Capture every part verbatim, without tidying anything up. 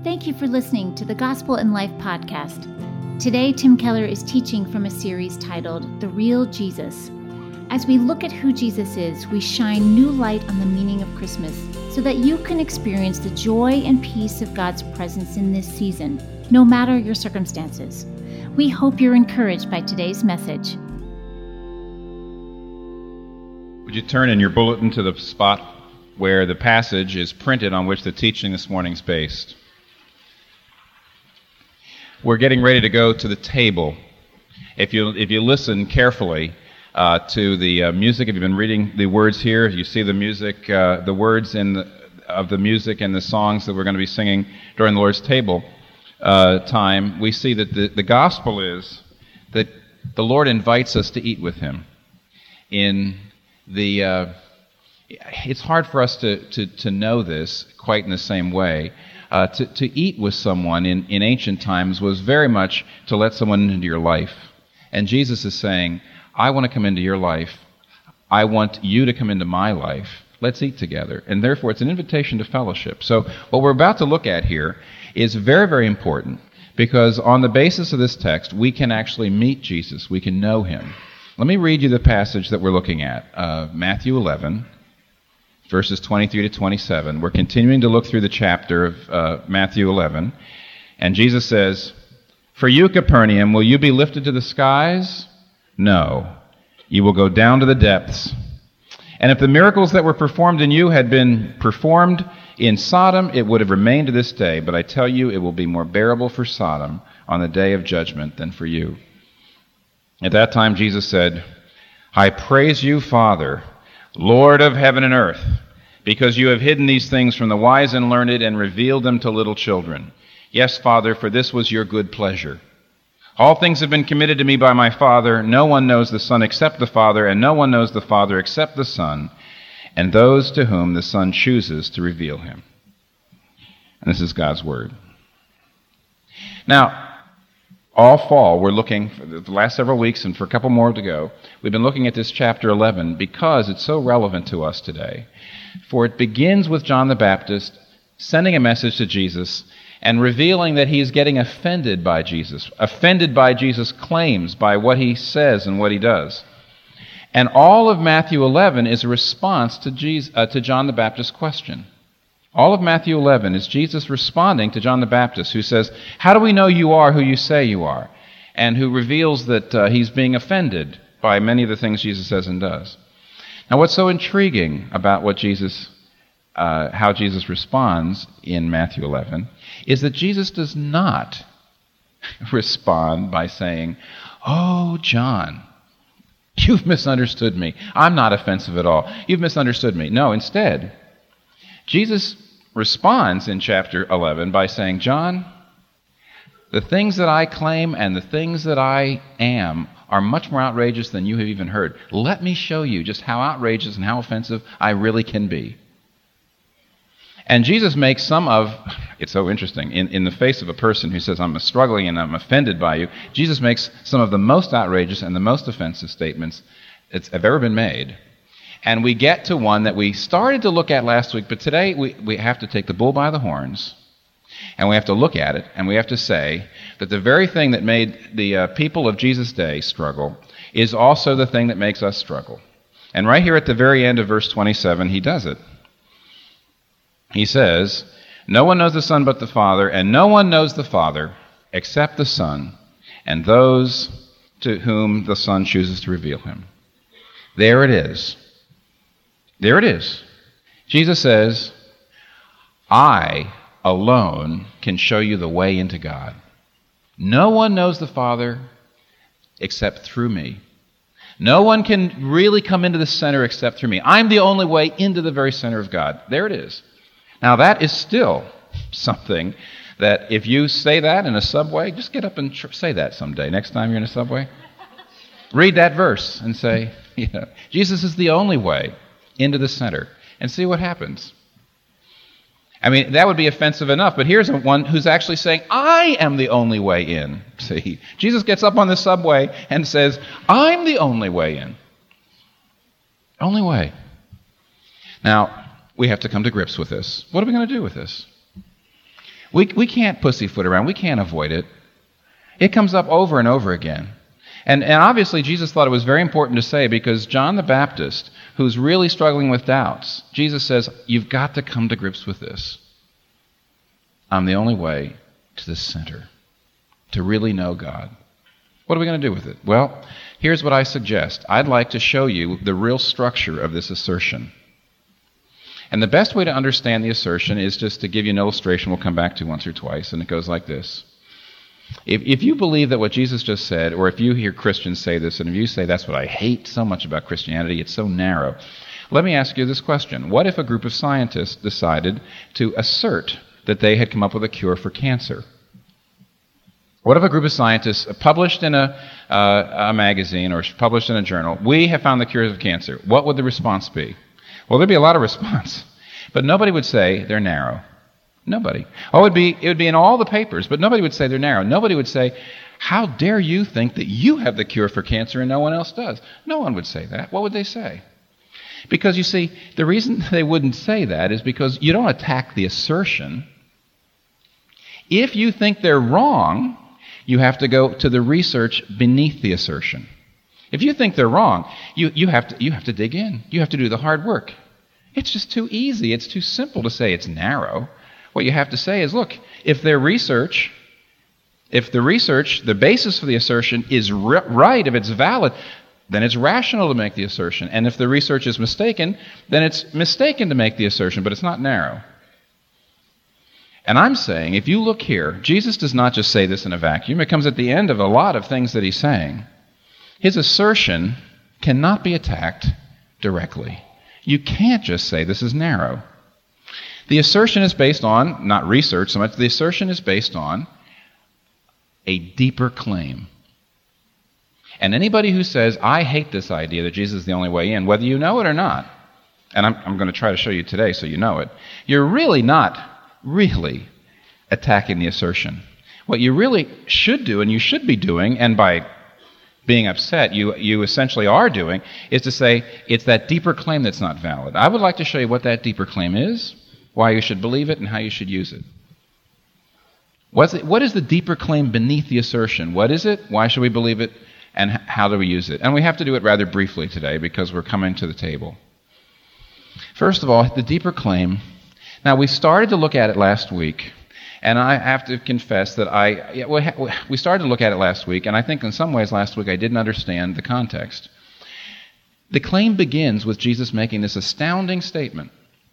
Thank you for listening to the Gospel in Life podcast. Today, Tim Keller is teaching from a series titled The Real Jesus. As we look at who Jesus is, we shine new light on the meaning of Christmas so that you can experience the joy and peace of God's presence in this season, no matter your circumstances. We hope you're encouraged by today's message. Would you turn in your bulletin to the spot where the passage is printed on which the teaching this morning is based? We're getting ready to go to the table. If you if you listen carefully uh, to the uh, music, if you've been reading the words here, you see the music, uh, the words in the, of the music and the songs that we're going to be singing during the Lord's table uh, time, we see that the, the gospel is that the Lord invites us to eat with Him. In the, uh, it's hard for us to, to, to know this quite in the same way. Uh, to, to eat with someone in, in ancient times was very much to let someone into your life. And Jesus is saying, I want to come into your life. I want you to come into my life. Let's eat together. And therefore, it's an invitation to fellowship. So what we're about to look at here is very, very important, because on the basis of this text, we can actually meet Jesus. We can know Him. Let me read you the passage that we're looking at, uh, Matthew eleven. Verses twenty-three to twenty-seven. We're continuing to look through the chapter of uh, Matthew eleven. And Jesus says, For you, Capernaum, will you be lifted to the skies? No. You will go down to the depths. And if the miracles that were performed in you had been performed in Sodom, it would have remained to this day. But I tell you, it will be more bearable for Sodom on the day of judgment than for you. At that time, Jesus said, I praise you, Father, Lord of heaven and earth, because you have hidden these things from the wise and learned and revealed them to little children. Yes, Father, for this was your good pleasure. All things have been committed to me by my Father. No one knows the Son except the Father, and no one knows the Father except the Son, and those to whom the Son chooses to reveal him. And this is God's Word. Now, all fall, we're looking, for the last several weeks and for a couple more to go, we've been looking at this chapter eleven because it's so relevant to us today. For it begins with John the Baptist sending a message to Jesus and revealing that he's getting offended by Jesus, offended by Jesus' claims, by what he says and what he does. And all of Matthew eleven is a response to, Jesus, uh, to John the Baptist's question. All of Matthew eleven is Jesus responding to John the Baptist, who says, how do we know you are who you say you are? And who reveals that uh, he's being offended by many of the things Jesus says and does. Now, what's so intriguing about what Jesus, uh, how Jesus responds in Matthew eleven is that Jesus does not respond by saying, oh, John, you've misunderstood me. I'm not offensive at all. You've misunderstood me. No, instead, Jesus responds in chapter eleven by saying, John, the things that I claim and the things that I am are much more outrageous than you have even heard. Let me show you just how outrageous and how offensive I really can be. And Jesus makes some of, it's so interesting, in, in the face of a person who says, I'm struggling and I'm offended by you, Jesus makes some of the most outrageous and the most offensive statements that have ever been made. And we get to one that we started to look at last week, but today we, we have to take the bull by the horns, and we have to look at it, and we have to say that the very thing that made the uh, people of Jesus' day struggle is also the thing that makes us struggle. And right here at the very end of verse twenty-seven, he does it. He says, no one knows the Son but the Father, and no one knows the Father except the Son, and those to whom the Son chooses to reveal him. There it is. There it is. Jesus says, I alone can show you the way into God. No one knows the Father except through me. No one can really come into the center except through me. I'm the only way into the very center of God. There it is. Now that is still something that if you say that in a subway, just get up and tr- say that someday. Next time you're in a subway, read that verse and say, you know, Jesus is the only way into the center, and see what happens. I mean, that would be offensive enough, but here's one who's actually saying, I am the only way in. See, Jesus gets up on the subway and says, I'm the only way in. Only way. Now, we have to come to grips with this. What are we going to do with this? We, we can't pussyfoot around. We can't avoid it. It comes up over and over again. And, and obviously Jesus thought it was very important to say, because John the Baptist, who's really struggling with doubts, Jesus says, you've got to come to grips with this. I'm the only way to the center, to really know God. What are we going to do with it? Well, here's what I suggest. I'd like to show you the real structure of this assertion. And the best way to understand the assertion is just to give you an illustration we'll come back to once or twice, and it goes like this. If, if you believe that what Jesus just said, or if you hear Christians say this, and if you say, that's what I hate so much about Christianity, it's so narrow, let me ask you this question. What if a group of scientists decided to assert that they had come up with a cure for cancer? What if a group of scientists published in a, uh, a magazine or published in a journal, we have found the cure of cancer? What would the response be? Well, there'd be a lot of response, but nobody would say they're narrow. Nobody. Oh, it would be, it would be in all the papers, but nobody would say they're narrow. Nobody would say, how dare you think that you have the cure for cancer and no one else does? No one would say that. What would they say? Because, you see, the reason they wouldn't say that is because you don't attack the assertion. If you think they're wrong, you have to go to the research beneath the assertion. If you think they're wrong, you, you, have to, you have to dig in. You have to do the hard work. It's just too easy. It's too simple to say it's narrow. What you have to say is, look, if their research, if the research, the basis for the assertion is r- right, if it's valid, then it's rational to make the assertion. And if the research is mistaken, then it's mistaken to make the assertion, but it's not narrow. And I'm saying, if you look here, Jesus does not just say this in a vacuum. It comes at the end of a lot of things that he's saying. His assertion cannot be attacked directly. You can't just say this is narrow. The assertion is based on, not research so much, the assertion is based on a deeper claim. And anybody who says, I hate this idea that Jesus is the only way in, whether you know it or not, and I'm, I'm going to try to show you today so you know it, you're really not really attacking the assertion. What you really should do, and you should be doing, and by being upset, you, you essentially are doing, is to say, it's that deeper claim that's not valid. I would like to show you what that deeper claim is, why you should believe it, and how you should use it. What's it. What is the deeper claim beneath the assertion? What is it? Why should we believe it? And how do we use it? And we have to do it rather briefly today because we're coming to the table. First of all, the deeper claim. Now, we started to look at it last week, and I have to confess that I yeah, we started to look at it last week, and I think in some ways last week I didn't understand the context. The claim begins with Jesus making this astounding statement.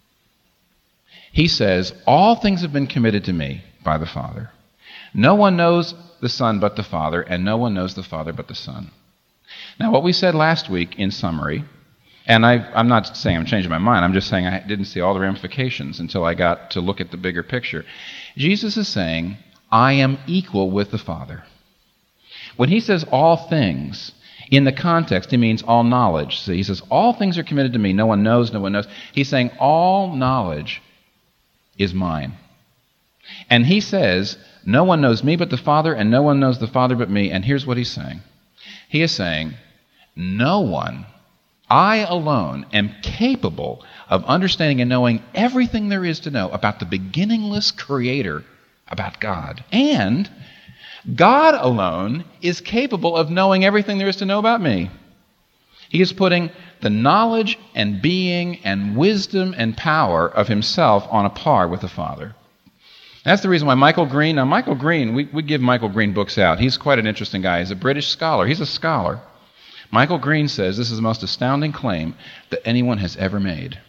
He says, all things have been committed to me by the Father. No one knows the Son but the Father, and no one knows the Father but the Son. Now, what we said last week in summary, and I, I'm not saying I'm changing my mind, I'm just saying I didn't see all the ramifications until I got to look at the bigger picture. Jesus is saying, I am equal with the Father. When he says all things, in the context, he means all knowledge. So he says, all things are committed to me. No one knows, no one knows. He's saying all knowledge is mine. And he says, no one knows me but the Father, and no one knows the Father but me. And here's what he's saying. He is saying, no one, I alone, am capable of understanding and knowing everything there is to know about the beginningless Creator, about God. And God alone is capable of knowing everything there is to know about me. He is putting the knowledge and being and wisdom and power of himself on a par with the Father. That's the reason why Michael Green, now Michael Green, we, we give Michael Green books out. He's quite an interesting guy. He's a British scholar. He's a scholar. Michael Green says this is the most astounding claim that anyone has ever made.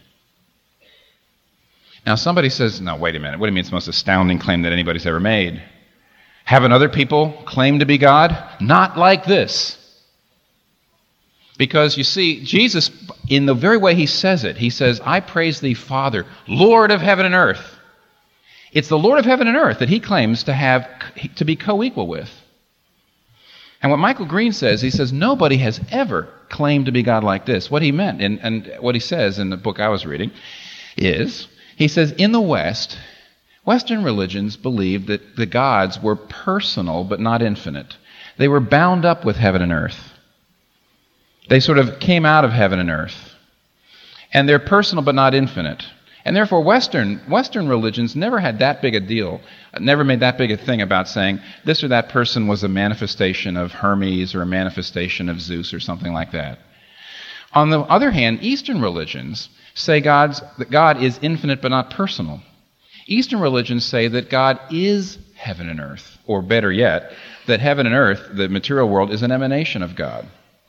Now somebody says, no, wait a minute. What do you mean it's the most astounding claim that anybody's ever made? Haven't other people claimed to be God? Not like this. Because, you see, Jesus, in the very way he says it, he says, I praise thee, Father, Lord of heaven and earth. It's the Lord of heaven and earth that he claims to have, to be co-equal with. And what Michael Green says, he says, nobody has ever claimed to be God like this. What he meant, and, and what he says in the book I was reading, is, he says, in the West, Western religions believed that the gods were personal but not infinite. They were bound up with heaven and earth. They sort of came out of heaven and earth. And they're personal but not infinite. And therefore, Western Western religions never had that big a deal, never made that big a thing about saying this or that person was a manifestation of Hermes or a manifestation of Zeus or something like that. On the other hand, Eastern religions say God's, that God is infinite but not personal. Eastern religions say that God is heaven and earth, or better yet, that heaven and earth, the material world, is an emanation of God.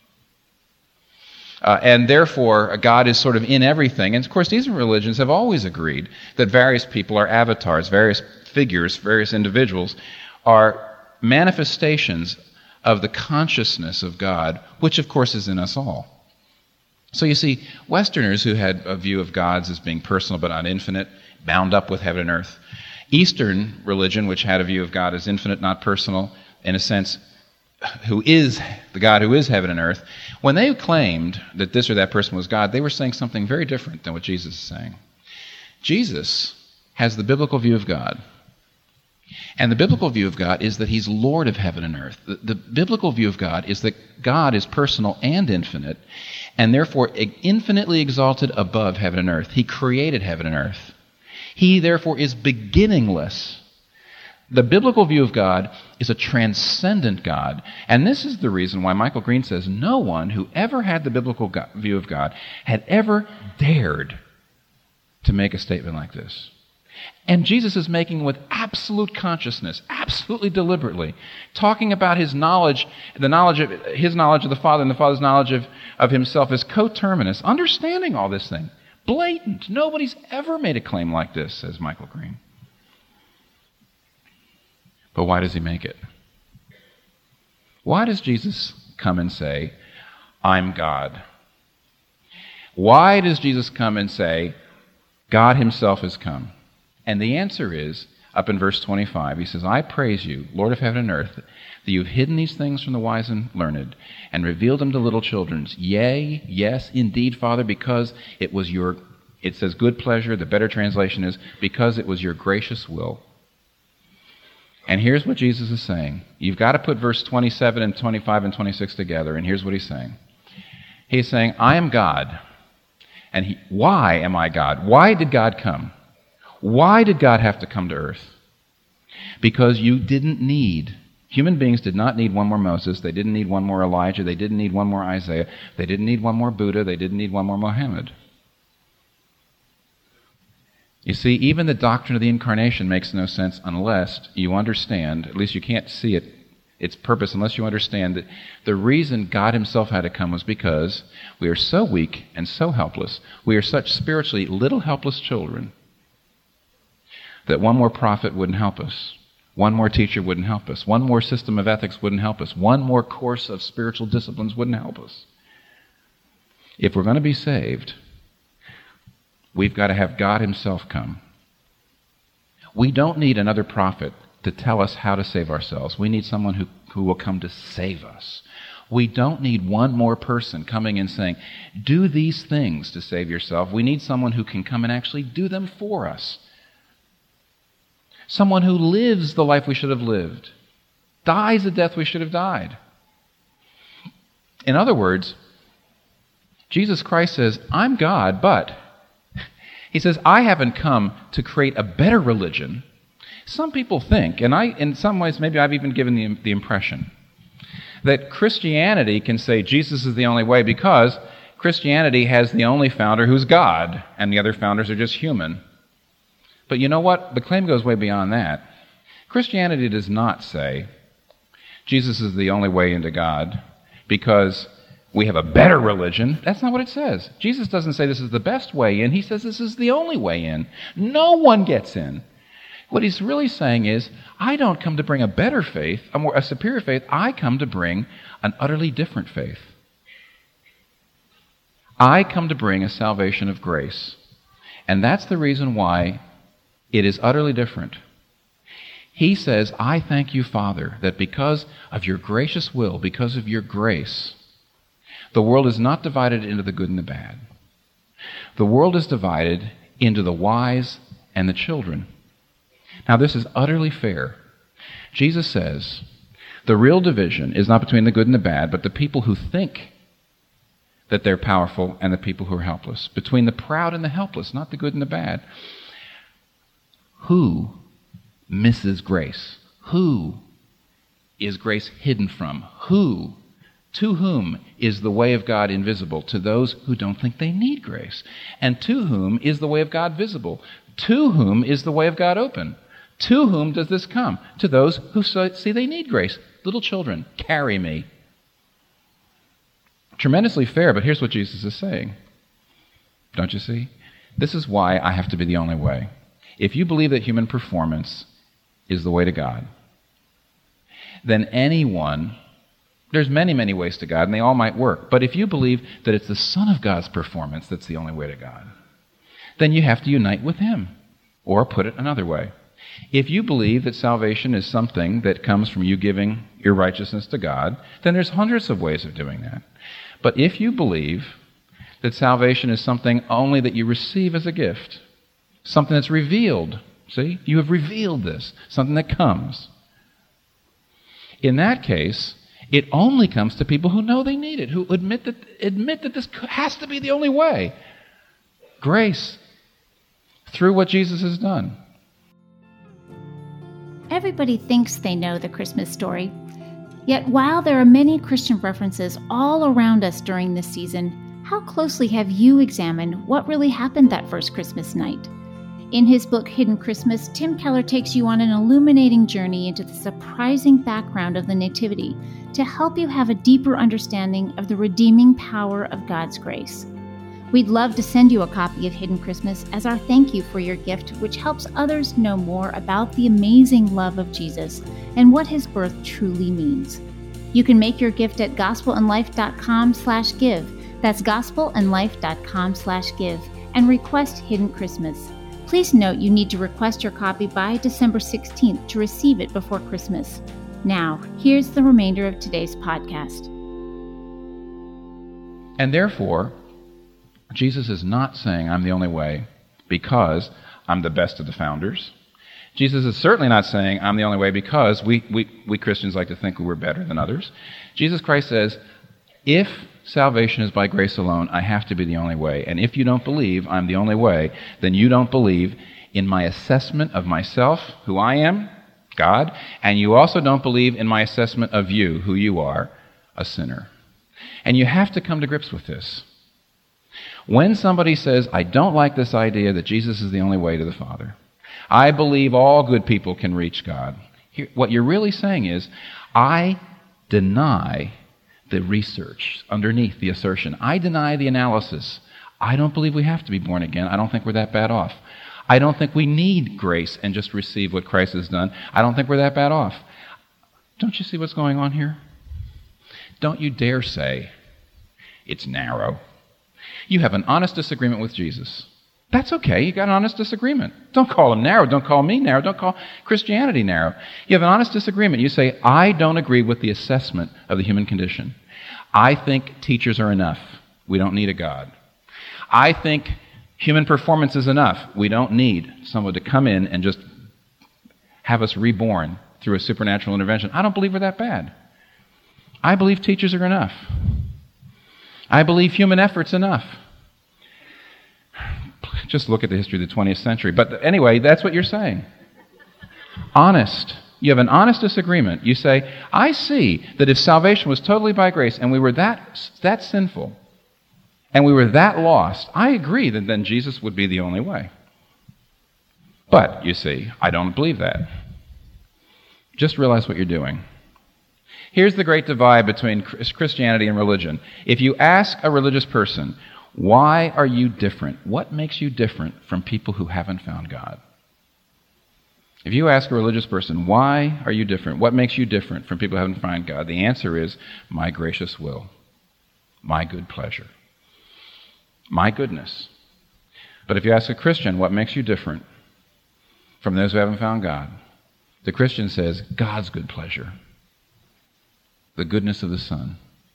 Uh, and therefore, God is sort of in everything. And of course, Eastern religions have always agreed that various people are avatars, various figures, various individuals are manifestations of the consciousness of God, which of course is in us all. So you see, Westerners who had a view of gods as being personal but not infinite, bound up with heaven and earth. Eastern religion, which had a view of God as infinite, not personal, in a sense, who is the God who is heaven and earth, when they claimed that this or that person was God, they were saying something very different than what Jesus is saying. Jesus has the biblical view of God. And the biblical view of God is that he's Lord of heaven and earth. The, the biblical view of God is that God is personal and infinite, and therefore infinitely exalted above heaven and earth. He created heaven and earth. He, therefore, is beginningless. The biblical view of God is a transcendent God. And this is the reason why Michael Green says no one who ever had the biblical God, view of God had ever dared to make a statement like this. And Jesus is making with absolute consciousness, absolutely deliberately, talking about his knowledge, the knowledge of his knowledge of the Father and the Father's knowledge of, of himself as coterminous, understanding all this thing. Blatant. Nobody's ever made a claim like this, says Michael Green. But why does he make it? Why does Jesus come and say, I'm God? Why does Jesus come and say, God himself has come? And the answer is, up in verse twenty-five, he says, I praise you, Lord of heaven and earth, that you've hidden these things from the wise and learned, and revealed them to little children. Yea, yes, indeed, Father, because it was your, it says good pleasure, the better translation is, because it was your gracious will. And here's what Jesus is saying. You've got to put verse twenty-seven and twenty-five and twenty-six together, and here's what he's saying. He's saying, I am God. And he, why am I God? Why did God come? Why did God have to come to earth? Because you didn't need, human beings did not need one more Moses, they didn't need one more Elijah, they didn't need one more Isaiah, they didn't need one more Buddha, they didn't need one more Muhammad. You see, even the doctrine of the incarnation makes no sense unless you understand, at least you can't see it, its purpose, unless you understand that the reason God himself had to come was because we are so weak and so helpless, we are such spiritually little helpless children, that one more prophet wouldn't help us. One more teacher wouldn't help us. One more system of ethics wouldn't help us. One more course of spiritual disciplines wouldn't help us. If we're going to be saved, we've got to have God himself come. We don't need another prophet to tell us how to save ourselves. We need someone who, who will come to save us. We don't need one more person coming and saying, do these things to save yourself. We need someone who can come and actually do them for us. Someone who lives the life we should have lived, dies the death we should have died. In other words, Jesus Christ says, I'm God, but he says, I haven't come to create a better religion. Some people think, and I, in some ways, maybe I've even given the, the impression, that Christianity can say Jesus is the only way because Christianity has the only founder who's God, and the other founders are just human. But you know what? The claim goes way beyond that. Christianity does not say Jesus is the only way into God because we have a better religion. That's not what it says. Jesus doesn't say this is the best way in. He says this is the only way in. No one gets in. What he's really saying is, I don't come to bring a better faith, a more a superior faith. I come to bring an utterly different faith. I come to bring a salvation of grace. And that's the reason why it is utterly different. He says, I thank you, Father, that because of your gracious will, because of your grace, the world is not divided into the good and the bad. The world is divided into the wise and the children. Now, this is utterly fair. Jesus says, the real division is not between the good and the bad, but the people who think that they're powerful and the people who are helpless, between the proud and the helpless, not the good and the bad. Who misses grace? Who is grace hidden from? Who, to whom is the way of God invisible? To those who don't think they need grace. And to whom is the way of God visible? To whom is the way of God open? To whom does this come? To those who see they need grace. Little children, carry me. Tremendously fair, but here's what Jesus is saying. Don't you see? This is why I have to be the only way. If you believe that human performance is the way to God, then anyone, there's many, many ways to God, and they all might work. But if you believe that it's the Son of God's performance that's the only way to God, then you have to unite with Him. Or put it another way. If you believe that salvation is something that comes from you giving your righteousness to God, then there's hundreds of ways of doing that. But if you believe that salvation is something only that you receive as a gift, something that's revealed, see, you have revealed this, something that comes. In that case, it only comes to people who know they need it, who admit that admit that this has to be the only way. Grace, through what Jesus has done. Everybody thinks they know the Christmas story. Yet while there are many Christian references all around us during this season, how closely have you examined what really happened that first Christmas night? In his book, Hidden Christmas, Tim Keller takes you on an illuminating journey into the surprising background of the Nativity to help you have a deeper understanding of the redeeming power of God's grace. We'd love to send you a copy of Hidden Christmas as our thank you for your gift, which helps others know more about the amazing love of Jesus and what his birth truly means. You can make your gift at gospelandlife.com slash give. That's gospelandlife.com slash give and request Hidden Christmas. Please note you need to request your copy by December sixteenth to receive it before Christmas. Now, here's the remainder of today's podcast. And therefore, Jesus is not saying I'm the only way because I'm the best of the founders. Jesus is certainly not saying I'm the only way because we, we, we Christians like to think we're better than others. Jesus Christ says, if salvation is by grace alone, I have to be the only way. And if you don't believe I'm the only way, then you don't believe in my assessment of myself, who I am, God, and you also don't believe in my assessment of you, who you are, a sinner. And you have to come to grips with this. When somebody says, I don't like this idea that Jesus is the only way to the Father, I believe all good people can reach God, here, what you're really saying is, I deny the research underneath the assertion. I deny the analysis. I don't believe we have to be born again. I don't think we're that bad off. I don't think we need grace and just receive what Christ has done. I don't think we're that bad off. Don't you see what's going on here? Don't you dare say it's narrow. You have an honest disagreement with Jesus. That's okay. You got an honest disagreement. Don't call him narrow. Don't call me narrow. Don't call Christianity narrow. You have an honest disagreement. You say, I don't agree with the assessment of the human condition. I think teachers are enough. We don't need a God. I think human performance is enough. We don't need someone to come in and just have us reborn through a supernatural intervention. I don't believe we're that bad. I believe teachers are enough. I believe human effort's enough. Just look at the history of the twentieth century. But anyway, that's what you're saying. Honest. You have an honest disagreement. You say, I see that if salvation was totally by grace and we were that, that sinful and we were that lost, I agree that then Jesus would be the only way. But, you see, I don't believe that. Just realize what you're doing. Here's the great divide between Christianity and religion. If you ask a religious person, why are you different? What makes you different from people who haven't found God? If you ask a religious person, why are you different? What makes you different from people who haven't found God? The answer is, my gracious will, my good pleasure, my goodness. But if you ask a Christian, what makes you different from those who haven't found God? The Christian says, God's good pleasure, the goodness of the Son.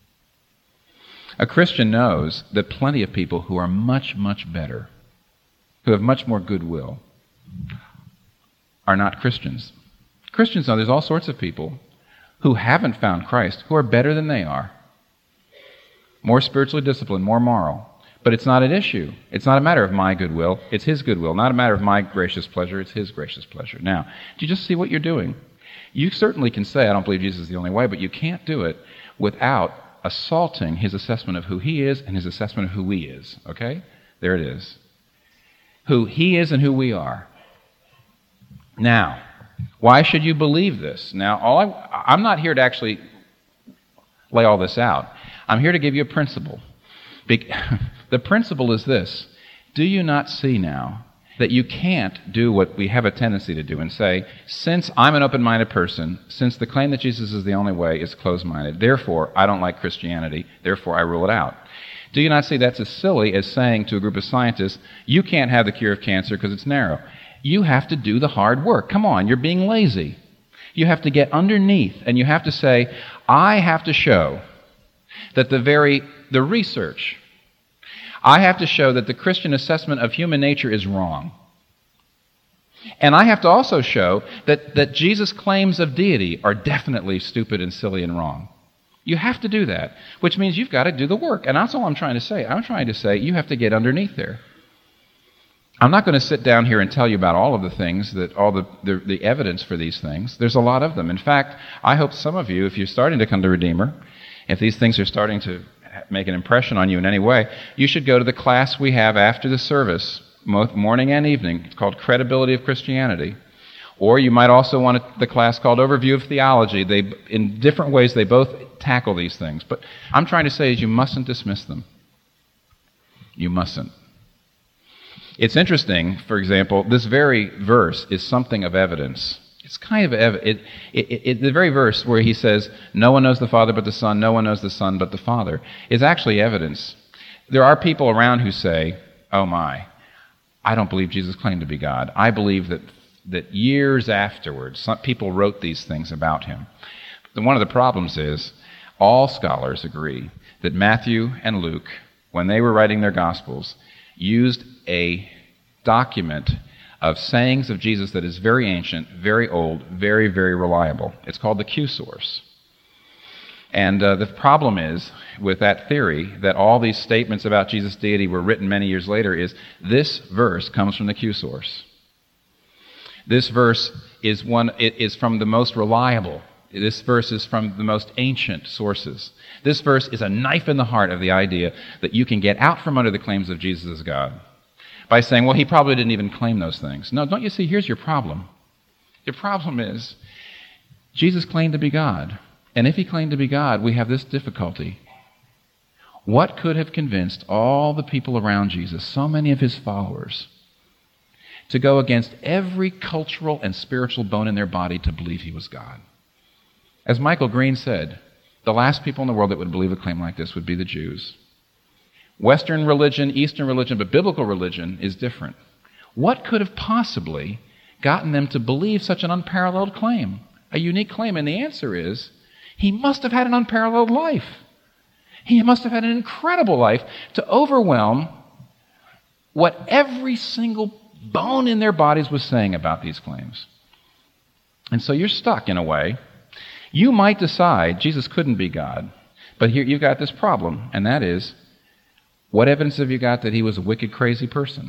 A Christian knows that plenty of people who are much, much better, who have much more goodwill, are not Christians. Christians know there's all sorts of people who haven't found Christ who are better than they are. more spiritually disciplined, more moral. But it's not an issue. It's not a matter of my goodwill. It's his goodwill. Not a matter of my gracious pleasure. It's his gracious pleasure. Now, do you just see what you're doing? You certainly can say, I don't believe Jesus is the only way, but you can't do it without assaulting his assessment of who he is and his assessment of who we is. Okay? There it is. Who he is and who we are. Now, why should you believe this? Now, all I, I'm not here to actually lay all this out. I'm here to give you a principle. The principle is this. Do you not see now that you can't do what we have a tendency to do and say, since I'm an open-minded person, since the claim that Jesus is the only way is closed-minded, therefore I don't like Christianity, therefore I rule it out. Do you not see that's as silly as saying to a group of scientists, you can't have the cure of cancer because it's narrow. You have to do the hard work. Come on, you're being lazy. You have to get underneath and you have to say, I have to show that the very, the research, I have to show that the Christian assessment of human nature is wrong. And I have to also show that, that Jesus' claims of deity are definitely stupid and silly and wrong. You have to do that, which means you've got to do the work. And that's all I'm trying to say. I'm trying to say you have to get underneath there. I'm not going to sit down here and tell you about all of the things, that all the, the, the evidence for these things. There's a lot of them. In fact, I hope some of you, if you're starting to come to Redeemer, if these things are starting to make an impression on you in any way, you should go to the class we have after the service, morning and evening. It's called Credibility of Christianity. Or you might also want the class called Overview of Theology. They, in different ways, they both tackle these things. But I'm trying to say is you mustn't dismiss them. You mustn't. It's interesting, for example, this very verse is something of evidence. It's kind of ev- it, it, it, the very verse where he says, no one knows the Father but the Son, no one knows the Son but the Father, is actually evidence. There are people around who say, oh my, I don't believe Jesus claimed to be God. I believe that, that years afterwards, some people wrote these things about him. But one of the problems is, all scholars agree that Matthew and Luke, when they were writing their Gospels, used a document of sayings of Jesus that is very ancient, very old, very, very reliable. It's called the Q source. And uh, the problem is, with that theory, that all these statements about Jesus' deity were written many years later, is this verse comes from the Q source. This verse is one. It is from the most reliable. This verse is from the most ancient sources. This verse is a knife in the heart of the idea that you can get out from under the claims of Jesus as God by saying, well, he probably didn't even claim those things. No, don't you see? Here's your problem. Your problem is Jesus claimed to be God. And if he claimed to be God, we have this difficulty. What could have convinced all the people around Jesus, so many of his followers, to go against every cultural and spiritual bone in their body to believe he was God? As Michael Green said, the last people in the world that would believe a claim like this would be the Jews. Western religion, Eastern religion, but biblical religion is different. What could have possibly gotten them to believe such an unparalleled claim, a unique claim? And the answer is, he must have had an unparalleled life. He must have had an incredible life to overwhelm what every single bone in their bodies was saying about these claims. And so you're stuck in a way. You might decide Jesus couldn't be God, but here you've got this problem, and that is, what evidence have you got that he was a wicked, crazy person?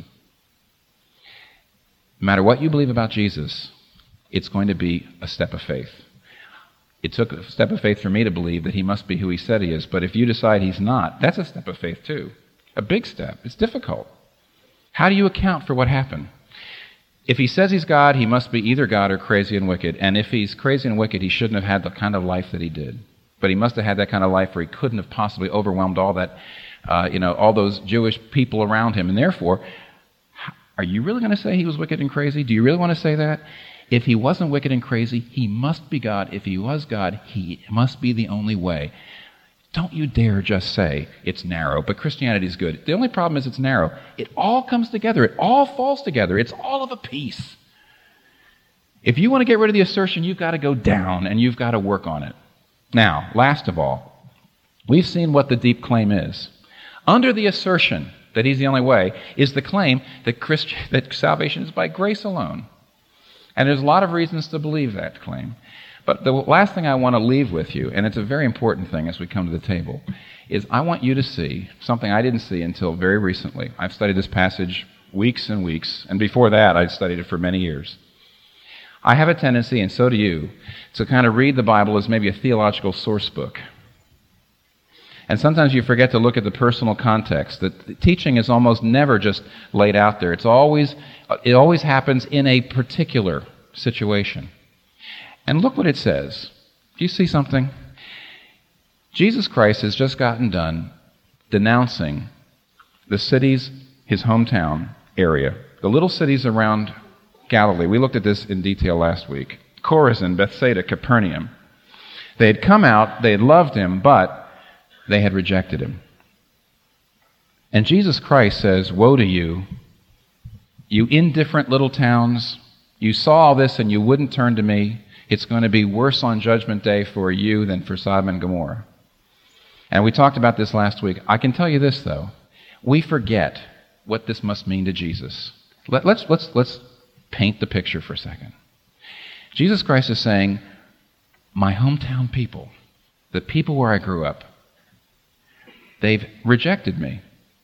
No matter what you believe about Jesus, it's going to be a step of faith. It took a step of faith for me to believe that he must be who he said he is, but if you decide he's not, that's a step of faith too. A big step. It's difficult. How do you account for what happened? If he says he's God, he must be either God or crazy and wicked. And if he's crazy and wicked, he shouldn't have had the kind of life that he did. But he must have had that kind of life where he couldn't have possibly overwhelmed all that, uh, you know, all those Jewish people around him. And therefore, are you really going to say he was wicked and crazy? Do you really want to say that? If he wasn't wicked and crazy, he must be God. If he was God, he must be the only way. Don't you dare just say it's narrow, but Christianity is good. The only problem is it's narrow. It all comes together. It all falls together. It's all of a piece. If you want to get rid of the assertion, you've got to go down and you've got to work on it. Now, last of all, we've seen what the deep claim is. Under the assertion that he's the only way is the claim that Christ- that salvation is by grace alone. And there's a lot of reasons to believe that claim. But the last thing I want to leave with you, and it's a very important thing as we come to the table, is I want you to see something I didn't see until very recently. I've studied this passage weeks and weeks, and before that I'd studied it for many years. I have a tendency, and so do you, to kind of read the Bible as maybe a theological source book. And sometimes you forget to look at the personal context. The teaching is almost never just laid out there. It's always, it always happens in a particular situation. And look what it says. Do you see something? Jesus Christ has just gotten done denouncing the cities, his hometown area, the little cities around Galilee. We looked at this in detail last week. Chorazin, Bethsaida, Capernaum. They had come out, they had loved him, but they had rejected him. And Jesus Christ says, woe to you, you indifferent little towns. You saw all this and you wouldn't turn to me. It's going to be worse on Judgment Day for you than for Sodom and Gomorrah. And we talked about this last week. I can tell you this, though. We forget what this must mean to Jesus. Let, let's, let's, let's paint the picture for a second. Jesus Christ is saying, my hometown people, the people where I grew up, they've rejected me.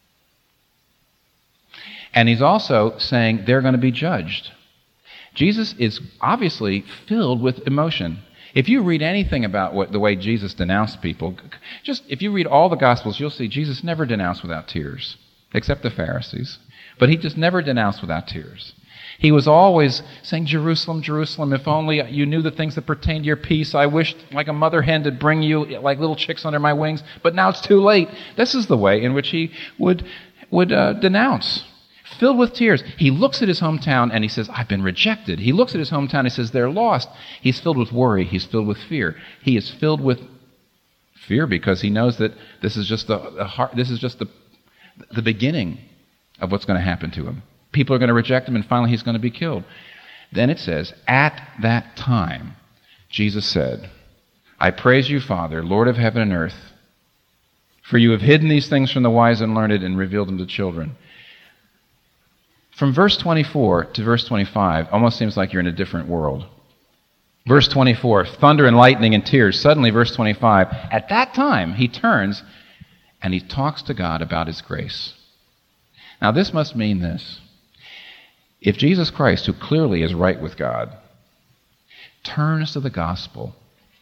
And he's also saying they're going to be judged. Jesus is obviously filled with emotion. If you read anything about what the way Jesus denounced people, just if you read all the Gospels, you'll see Jesus never denounced without tears, except the Pharisees. But he just never denounced without tears. He was always saying, Jerusalem, Jerusalem, if only you knew the things that pertain to your peace. I wished like a mother hen to bring you like little chicks under my wings, but now it's too late. This is the way in which he would, would uh, denounce. Filled with tears. He looks at his hometown and he says, I've been rejected. He looks at his hometown and he says, they're lost. He's filled with worry. He's filled with fear. He is filled with fear because he knows that this is just the, the heart, this is just the, the beginning of what's going to happen to him. People are going to reject him and finally he's going to be killed. Then it says, at that time, Jesus said, I praise you, Father, Lord of heaven and earth, for you have hidden these things from the wise and learned and revealed them to children. From verse twenty-four to verse twenty-five, almost seems like you're in a different world. Verse twenty-four, thunder and lightning and tears. Suddenly, verse twenty-five, at that time, he turns and he talks to God about his grace. Now, this must mean this. If Jesus Christ, who clearly is right with God, turns to the gospel,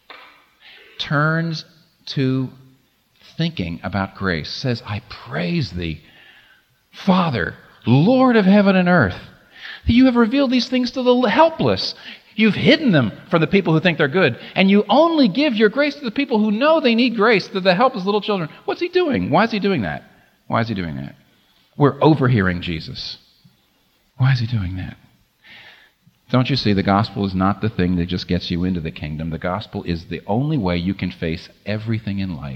turns to thinking about grace, says, I praise thee, Father, Lord of heaven and earth, that you have revealed these things to the helpless. You've hidden them from the people who think they're good, and you only give your grace to the people who know they need grace, to the helpless little children. What's he doing? Why is he doing that? Why is he doing that? We're overhearing Jesus. Why is he doing that? Don't you see, the gospel is not the thing that just gets you into the kingdom. The gospel is the only way you can face everything in life.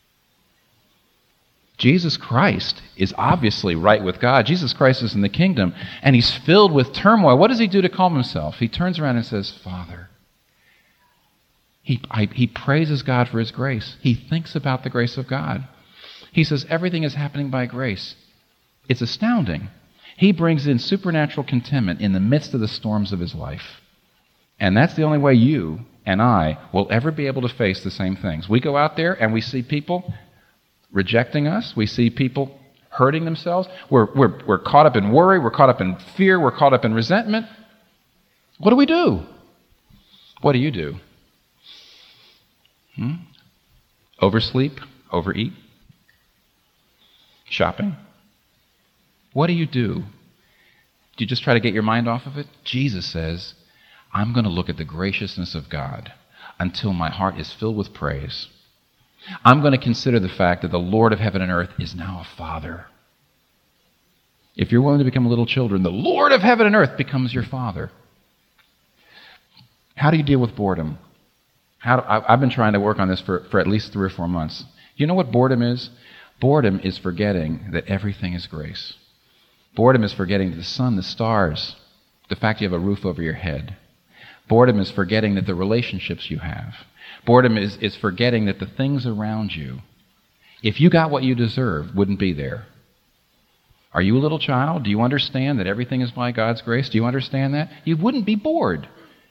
Jesus Christ is obviously right with God. Jesus Christ is in the kingdom, and he's filled with turmoil. What does he do to calm himself? He turns around and says, Father. He, I, he praises God for his grace. He thinks about the grace of God. He says, everything is happening by grace. It's astounding. He brings in supernatural contentment in the midst of the storms of his life. And that's the only way you and I will ever be able to face the same things. We go out there and we see people rejecting us. We see people hurting themselves. We're, we're, we're caught up in worry. We're caught up in fear. We're caught up in resentment. What do we do? What do you do? Hmm? Oversleep? Overeat? Shopping? What do you do? Do you just try to get your mind off of it? Jesus says, I'm going to look at the graciousness of God until my heart is filled with praise. I'm going to consider the fact that the Lord of heaven and earth is now a father. If you're willing to become little children, the Lord of heaven and earth becomes your father. How do you deal with boredom? How do, I, I've been trying to work on this for, for at least three or four months. You know what boredom is? Boredom is forgetting that everything is grace. Boredom is forgetting the sun, the stars, the fact you have a roof over your head. Boredom is forgetting that the relationships you have. Boredom is, is forgetting that the things around you, if you got what you deserved, wouldn't be there. Are you a little child? Do you understand that everything is by God's grace? Do you understand that? You wouldn't be bored.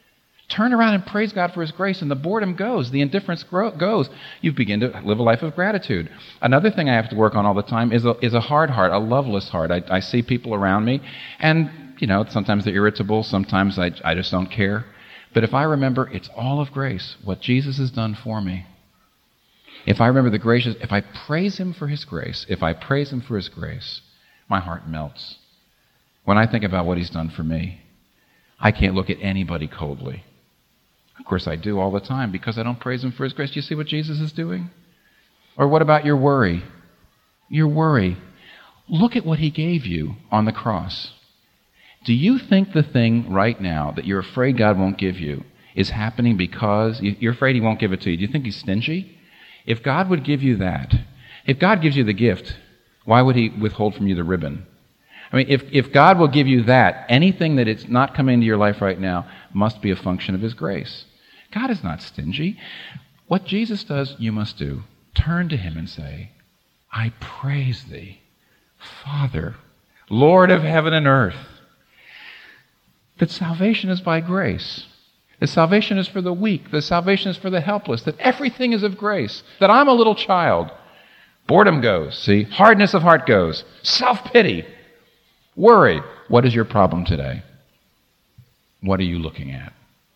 Turn around and praise God for his grace, and the boredom goes, the indifference grow, goes. You begin to live a life of gratitude. Another thing I have to work on all the time is a, is a hard heart, a loveless heart. I, I see people around me, and, you know, sometimes they're irritable, sometimes I, I just don't care. But if I remember, it's all of grace, what Jesus has done for me. If I remember the gracious, if I praise him for his grace, if I praise him for his grace, my heart melts. When I think about what he's done for me, I can't look at anybody coldly. Of course I do all the time because I don't praise him for his grace. Do you see what Jesus is doing? Or what about your worry? Your worry. Look at what he gave you on the cross. Do you think the thing right now that you're afraid God won't give you is happening because you're afraid he won't give it to you? Do you think he's stingy? If God would give you that, if God gives you the gift, why would he withhold from you the ribbon? I mean, if, if God will give you that, anything that it's not coming into your life right now must be a function of his grace. God is not stingy. What Jesus does, you must do. Turn to him and say, I praise thee, Father, Lord of heaven and earth, that salvation is by grace. That salvation is for the weak. That salvation is for the helpless. That everything is of grace. That I'm a little child. Boredom goes, see? Hardness of heart goes. Self-pity. Worry. What is your problem today? What are you looking at?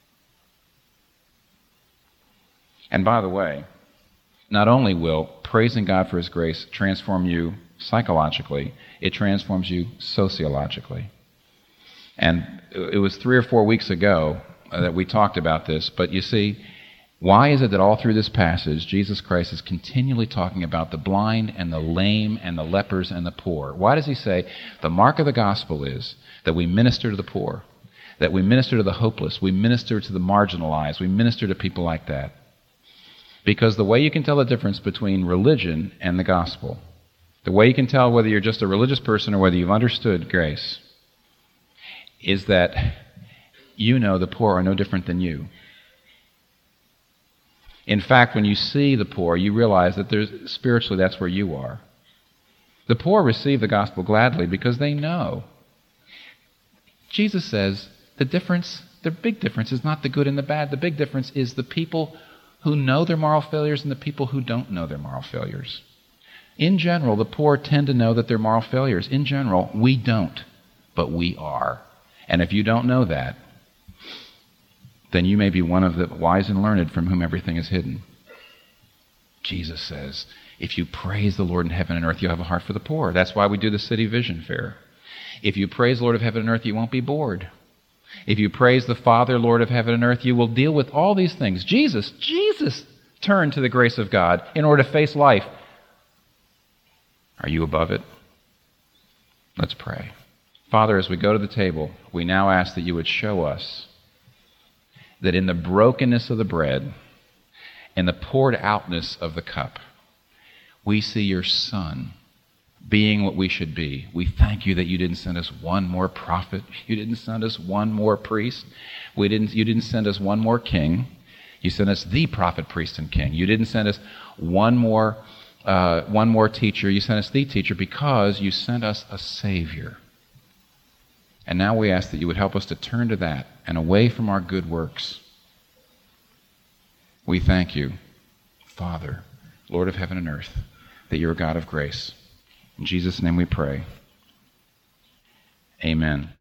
And by the way, not only will praising God for his grace transform you psychologically, it transforms you sociologically. And it was three or four weeks ago that we talked about this, but you see, why is it that all through this passage, Jesus Christ is continually talking about the blind and the lame and the lepers and the poor? Why does he say the mark of the gospel is that we minister to the poor, that we minister to the hopeless, we minister to the marginalized, we minister to people like that? Because the way you can tell the difference between religion and the gospel, the way you can tell whether you're just a religious person or whether you've understood grace, is that you know the poor are no different than you. In fact, when you see the poor, you realize that there's, spiritually that's where you are. The poor receive the gospel gladly because they know. Jesus says the difference, the big difference is not the good and the bad. The big difference is the people who know their moral failures and the people who don't know their moral failures. In general, the poor tend to know that they're moral failures. In general, we don't, but we are. And if you don't know that, then you may be one of the wise and learned from whom everything is hidden. Jesus says, if you praise the Lord in heaven and earth, you'll have a heart for the poor. That's why we do the City Vision Fair. If you praise the Lord of heaven and earth, you won't be bored. If you praise the Father, Lord of heaven and earth, you will deal with all these things. Jesus, Jesus turned to the grace of God in order to face life. Are you above it? Let's pray. Father, as we go to the table, we now ask that you would show us that in the brokenness of the bread and the poured outness of the cup, we see your Son being what we should be. We thank you that you didn't send us one more prophet. You didn't send us one more priest. We didn't, you didn't send us one more king. You sent us the prophet, priest, and king. You didn't send us one more, uh, one more teacher. You sent us the teacher because you sent us a Savior. And now we ask that you would help us to turn to that and away from our good works. We thank you, Father, Lord of heaven and earth, that you're a God of grace. In Jesus' name we pray. Amen.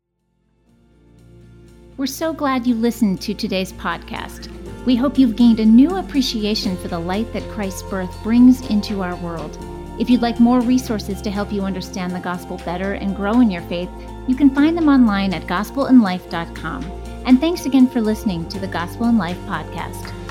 We're so glad you listened to today's podcast. We hope you've gained a new appreciation for the light that Christ's birth brings into our world. If you'd like more resources to help you understand the gospel better and grow in your faith, you can find them online at gospel and life dot com. And thanks again for listening to the Gospel and Life podcast.